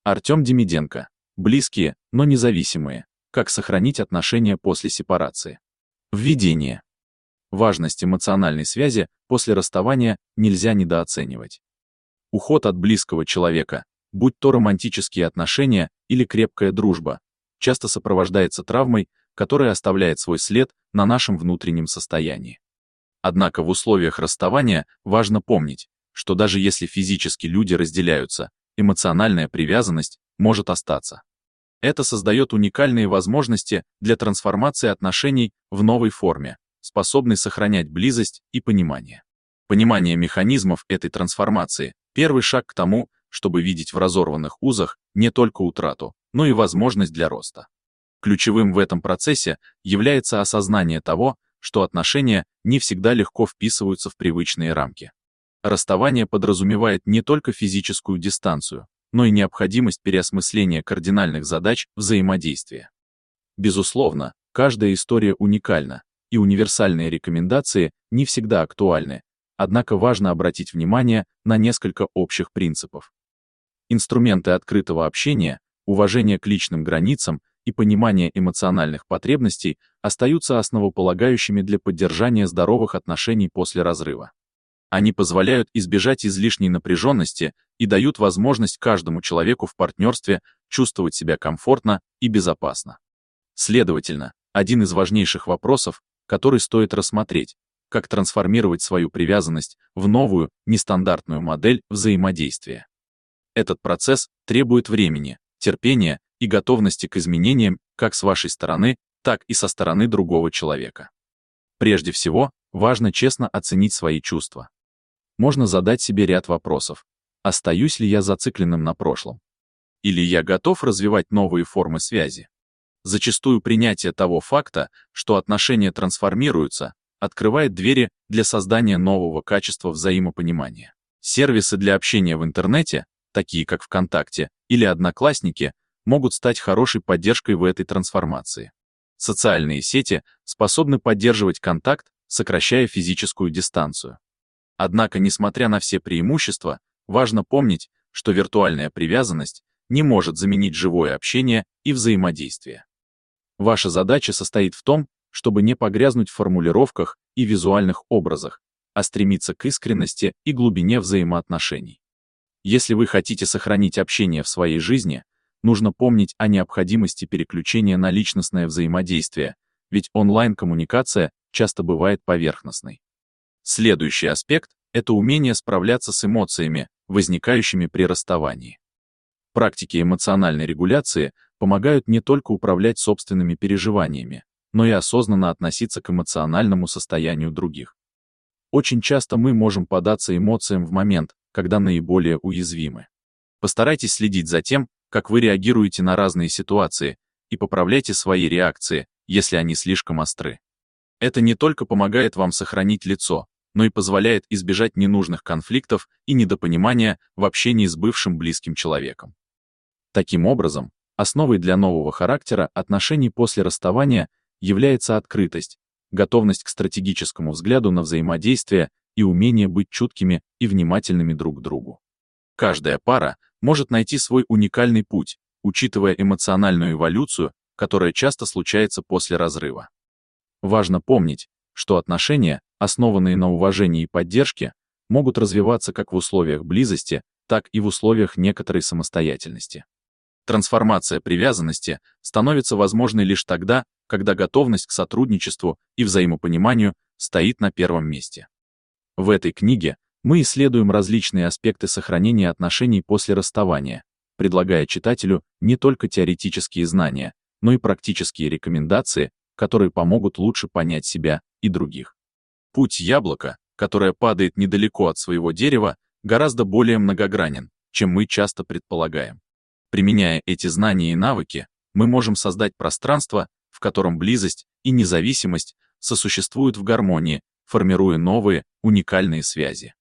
Артем Демиденко. Близкие, но независимые. Как сохранить отношения после сепарации. Введение. Важность эмоциональной связи после расставания нельзя недооценивать. Уход от близкого человека, будь то романтические отношения или крепкая дружба, часто сопровождается травмой, которая оставляет свой след на нашем внутреннем состоянии. Однако в условиях расставания важно помнить, что даже если физически люди разделяются, эмоциональная привязанность может остаться. Это создает уникальные возможности для трансформации отношений в новой форме, способной сохранять близость и понимание. Понимание механизмов этой трансформации – первый шаг к тому, чтобы видеть в разорванных узах не только утрату, но и возможность для роста. Ключевым в этом процессе является осознание того, что отношения не всегда легко вписываются в привычные рамки. Расставание подразумевает не только физическую дистанцию, но и необходимость переосмысления кардинальных задач взаимодействия. Безусловно, каждая история уникальна, и универсальные рекомендации не всегда актуальны, однако важно обратить внимание на несколько общих принципов. Инструменты открытого общения, уважение к личным границам и понимание эмоциональных потребностей остаются основополагающими для поддержания здоровых отношений после разрыва. Они позволяют избежать излишней напряженности и дают возможность каждому человеку в партнерстве чувствовать себя комфортно и безопасно. Следовательно, один из важнейших вопросов, который стоит рассмотреть, как трансформировать свою привязанность в новую, нестандартную модель взаимодействия. Этот процесс требует времени, терпения и готовности к изменениям как с вашей стороны, так и со стороны другого человека. Прежде всего, важно честно оценить свои чувства. Можно задать себе ряд вопросов. Остаюсь ли я зацикленным на прошлом? Или я готов развивать новые формы связи? Зачастую принятие того факта, что отношения трансформируются, открывает двери для создания нового качества взаимопонимания. Сервисы для общения в интернете, такие как ВКонтакте или Одноклассники, могут стать хорошей поддержкой в этой трансформации. Социальные сети способны поддерживать контакт, сокращая физическую дистанцию. Однако, несмотря на все преимущества, важно помнить, что виртуальная привязанность не может заменить живое общение и взаимодействие. Ваша задача состоит в том, чтобы не погрязнуть в формулировках и визуальных образах, а стремиться к искренности и глубине взаимоотношений. Если вы хотите сохранить общение в своей жизни, нужно помнить о необходимости переключения на личностное взаимодействие, ведь онлайн-коммуникация часто бывает поверхностной. Следующий аспект – это умение справляться с эмоциями, возникающими при расставании. Практики эмоциональной регуляции помогают не только управлять собственными переживаниями, но и осознанно относиться к эмоциональному состоянию других. Очень часто мы можем поддаться эмоциям в момент, когда наиболее уязвимы. Постарайтесь следить за тем, как вы реагируете на разные ситуации, и поправляйте свои реакции, если они слишком остры. Это не только помогает вам сохранить лицо, но и позволяет избежать ненужных конфликтов и недопонимания в общении с бывшим близким человеком. Таким образом, основой для нового характера отношений после расставания является открытость, готовность к стратегическому взгляду на взаимодействие и умение быть чуткими и внимательными друг к другу. Каждая пара может найти свой уникальный путь, учитывая эмоциональную эволюцию, которая часто случается после разрыва. Важно помнить, что отношения, основанные на уважении и поддержке, могут развиваться как в условиях близости, так и в условиях некоторой самостоятельности. Трансформация привязанности становится возможной лишь тогда, когда готовность к сотрудничеству и взаимопониманию стоит на первом месте. В этой книге мы исследуем различные аспекты сохранения отношений после расставания, предлагая читателю не только теоретические знания, но и практические рекомендации, которые помогут лучше понять себя и других. Путь яблока, которое падает недалеко от своего дерева, гораздо более многогранен, чем мы часто предполагаем. Применяя эти знания и навыки, мы можем создать пространство, в котором близость и независимость сосуществуют в гармонии, формируя новые, уникальные связи.